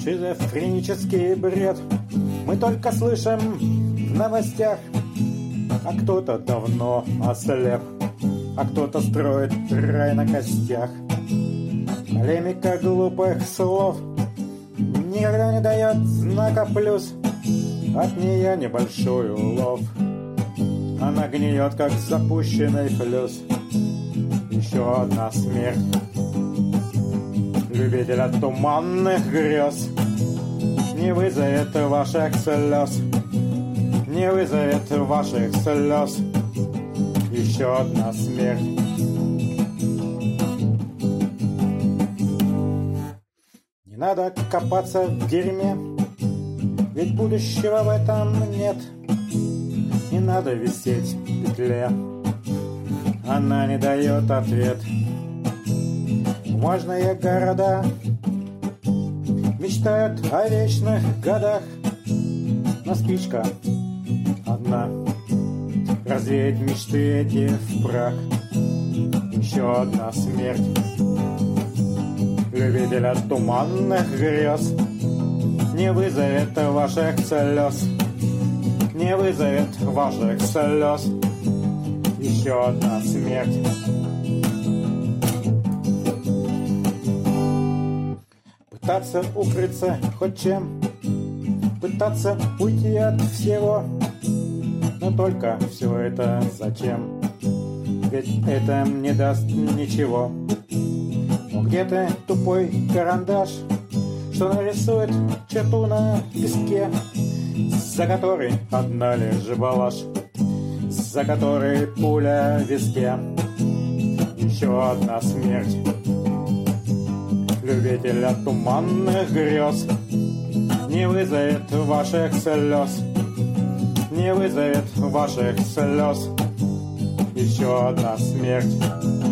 Шизофренический бред мы только слышим в новостях. А кто-то давно ослеп, а кто-то строит рай на костях. Полемика глупых слов никогда не дает знака плюс. От нее небольшой улов, она гниет, как запущенный флюс. Еще одна смерть любителя туманных грез не вызовет ваших слез, не вызовет ваших слез. Еще одна смерть. Не надо копаться в дерьме, ведь будущего в этом нет. Не надо висеть в петле, она не дает ответ. Важные города мечтают о вечных годах, но спичка одна развеет мечты эти в прах. Еще одна смерть любителя туманных грез не вызовет ваших слез, не вызовет ваших слез. Еще одна смерть. Пытаться укрыться хоть чем, пытаться уйти от всего, но только все это зачем? Ведь это не даст ничего. Но где-то тупой карандаш, что нарисует черту на песке, за которой одна лишь балаш, за которой пуля в виске. Еще одна смерть любителя туманных грез не вызовет ваших слез, не вызовет ваших слез. Еще одна смерть.